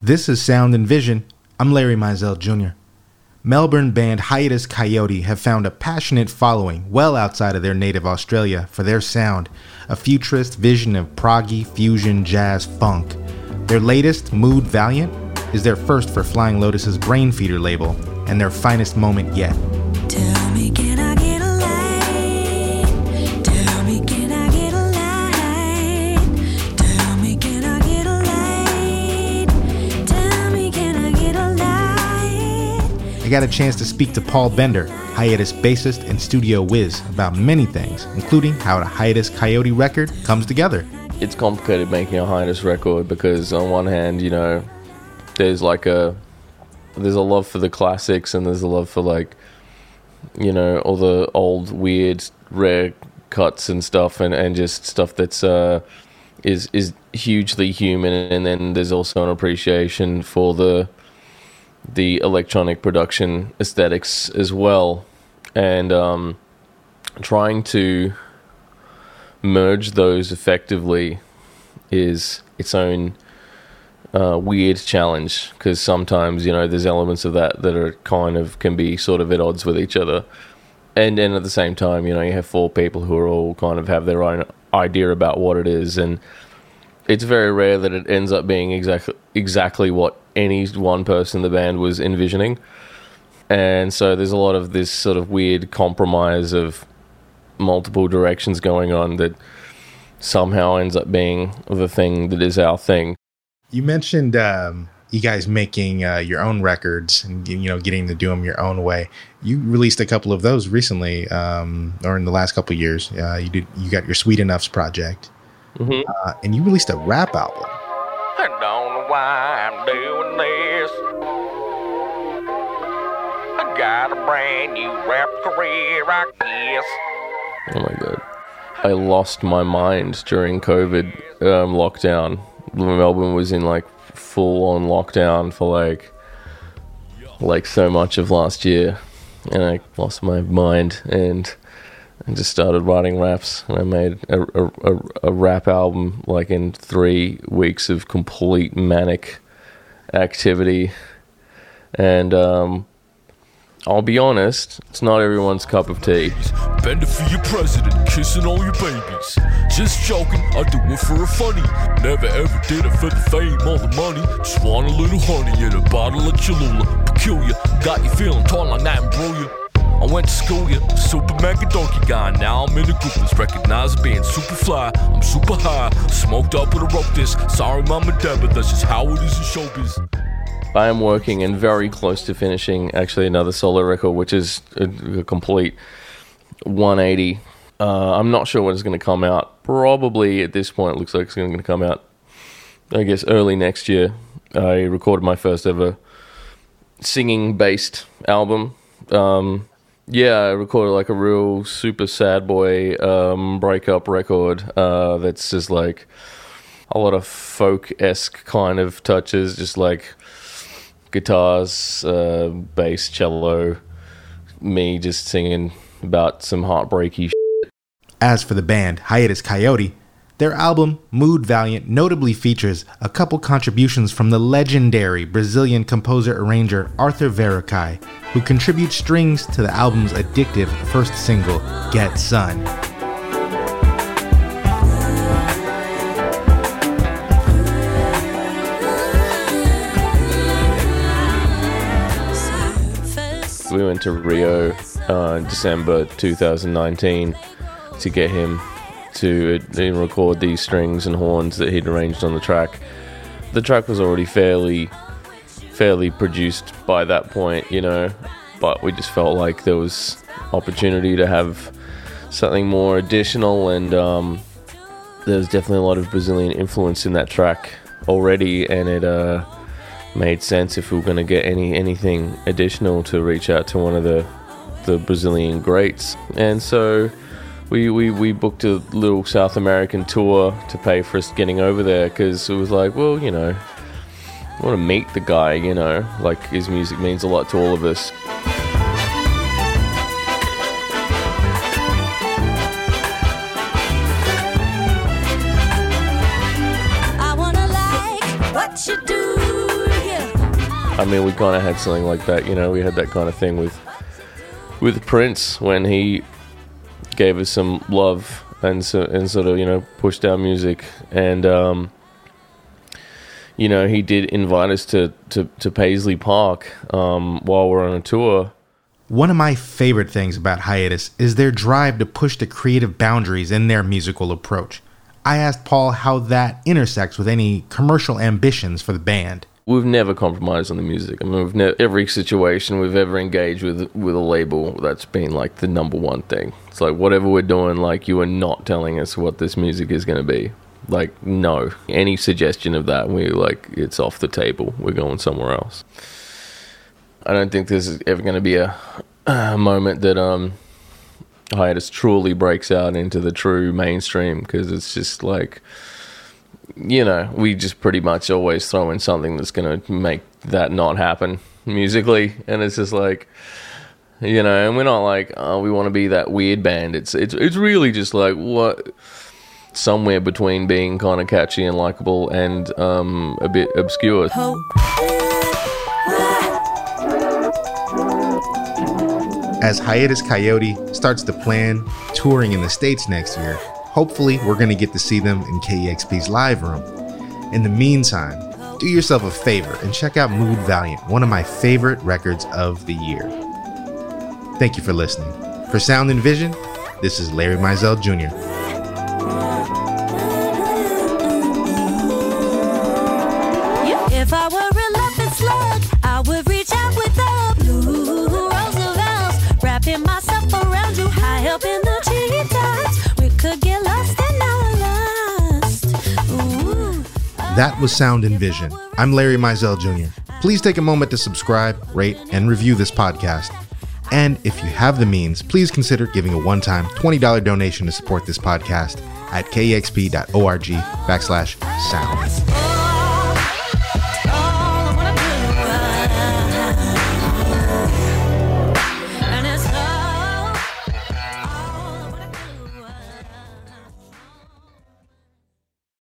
This is Sound and Vision. I'm Larry Mizell Jr. Melbourne band Hiatus Kaiyote have found a passionate following well outside of their native Australia for their sound, a futurist vision of proggy, fusion, jazz, funk. Their latest, Mood Valiant, is their first for Flying Lotus's Brainfeeder label, and their finest moment yet. Tell me, can I get a light? Tell me, can I get a light? Tell me, can I get a light? Tell me, can I get a light? I got a chance to speak to Paul Bender, Hiatus bassist and studio whiz, about many things, including how the Hiatus Kaiyote record comes together. It's complicated making a Hiatus record because on one hand, you know, there's a love for the classics and there's a love for, like, you know, all the old weird rare cuts and stuff and just stuff that's is hugely human, and then there's also an appreciation for the electronic production aesthetics as well, and trying to merge those effectively is its own weird challenge, because sometimes, you know, there's elements of that are kind of can be sort of at odds with each other, and then at the same time, you know, you have four people who are all kind of have their own idea about what it is, and it's very rare that it ends up being exactly what any one person in the band was envisioning, and so there's a lot of this sort of weird compromise of multiple directions going on that somehow ends up being the thing that is our thing. You mentioned you guys making your own records and, you know, getting to do them your own way. You released a couple of those recently, or in the last couple of years. You got your Sweet Enoughs project, and you released a rap album. I don't know why I'm doing this. I got a brand new rap career, I guess. Oh my god. I lost my mind during COVID lockdown. Melbourne was in like full-on lockdown for like so much of last year, and I lost my mind and just started writing raps, and I made a rap album like in 3 weeks of complete manic activity, and I'll be honest, it's not everyone's cup of tea. Bender for your president, kissing all your babies. Just joking, I do it for a funny. Never ever did it for the fame or the money. Just want a little honey in a bottle of Cholula. Peculiar, got you feeling torn like that and brilliant. I went to school, yeah, super mega donkey guy. Now I'm in the group that's recognized as being super fly. I'm super high, smoked up with a rope disc. Sorry mom and dad, but that's just how it is in showbiz. I am working and very close to finishing actually another solo record, which is a complete 180. I'm not sure when it's going to come out. Probably at this point it looks like it's going to come out, I guess, early next year. I recorded my first ever singing-based album. I recorded like a real super sad boy breakup record that's just like a lot of folk-esque kind of touches, just like guitars, bass, cello, me just singing about some heartbreaky shit. As for the band Hiatus Kaiyote, their album Mood Valiant notably features a couple contributions from the legendary Brazilian composer-arranger Arthur Verocai, who contributes strings to the album's addictive first single, Get Sun. We went to Rio in December 2019 to get him to record these strings and horns that he'd arranged on the track. The track was already fairly produced by that point, you know, but we just felt like there was opportunity to have something more additional, and there's definitely a lot of Brazilian influence in that track already, and it made sense if we were going to get anything additional to reach out to one of the Brazilian greats. And so we booked a little South American tour to pay for us getting over there, because it was like, well, you know, I want to meet the guy, you know, like his music means a lot to all of us. I wanna like what you do. I mean, we kind of had something like that, you know. We had that kind of thing with Prince when he gave us some love and sort of, you know, pushed our music. And you know, he did invite us to Paisley Park while we're on a tour. One of my favorite things about Hiatus is their drive to push the creative boundaries in their musical approach. I asked Paul how that intersects with any commercial ambitions for the band. We've never compromised on the music. I mean, every situation we've ever engaged with a label, that's been like the number one thing. It's like, whatever we're doing, like, you are not telling us what this music is going to be. Like, no. Any suggestion of that, it's off the table. We're going somewhere else. I don't think there's ever going to be a moment that Hiatus truly breaks out into the true mainstream, because it's just like, you know, we just pretty much always throw in something that's going to make that not happen musically. And it's just like, you know, and we're not like, oh, we want to be that weird band. It's really just like, what, somewhere between being kind of catchy and likable and a bit obscure. As Hiatus Kaiyote starts to plan touring in the States next year, hopefully we're going to get to see them in KEXP's live room. In the meantime, do yourself a favor and check out Mood Valiant, one of my favorite records of the year. Thank you for listening. For Sound and Vision, this is Larry Mizell Jr. If I were a laughing slug, I would reach out with the blue Roosevelts, wrapping myself around you high up in the treetops. We could get lost in our lust. Ooh. That was Sound and Vision. I'm Larry Mizell Jr. Please take a moment to subscribe, rate, and review this podcast. And if you have the means, please consider giving a one-time $20 donation to support this podcast at kexp.org/sound.